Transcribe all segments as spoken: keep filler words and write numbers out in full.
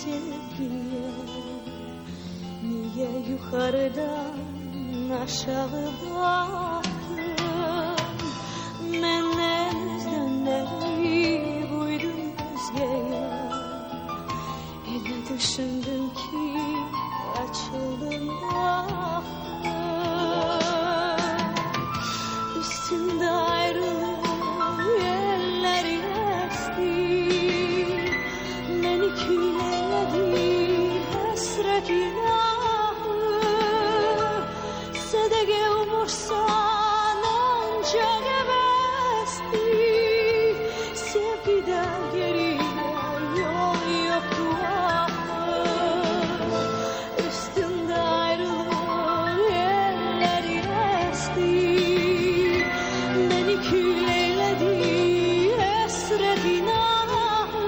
sevgiye, niye yukarıdan aşağı baktın? Menenizden neyi buydun özgeye, ele düşündüm ki açıldım baktım. Üstümde ayrılık yerleri esti, beni küyledi hasret ilahı. Sedege umursan onca gebesti, sevgiden geriye yol yoktu ahı. Üstümde ayrılık yerleri esti, beni küyledi hasret ilahı.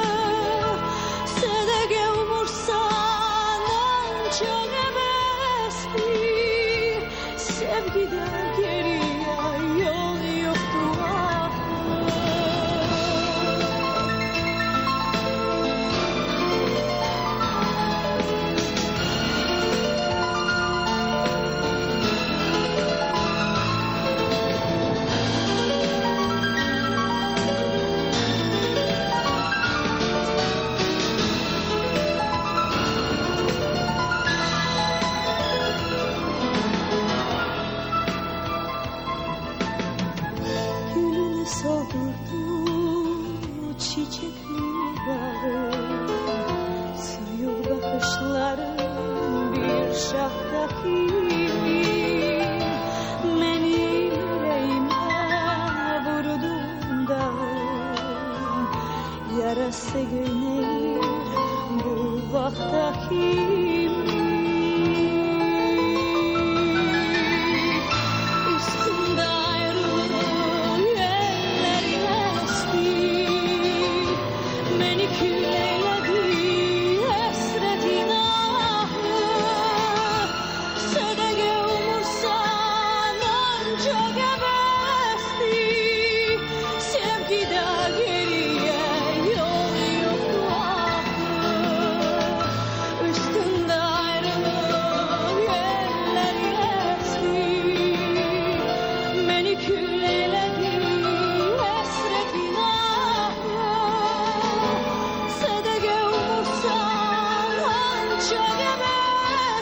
Sedege umursan onca gebesti, sevgiden geriye yol yoktu ahı. Gülünü soldurdu çiçekli bağı, suyul bakışların bir şahtaki. Beni yüreğime vurdun dağın, yarası güneyir bu vaktaki. Üstümde ayrılık yerleri esti, beni küyledi hasret ilahı. Sedege umursan onca gebesti, sevgide geriye yol yoktu ahı. Üstümde ayrılık yerleri esti, beni küyledi hasret ilahı. Sedege umursan onca gebesti,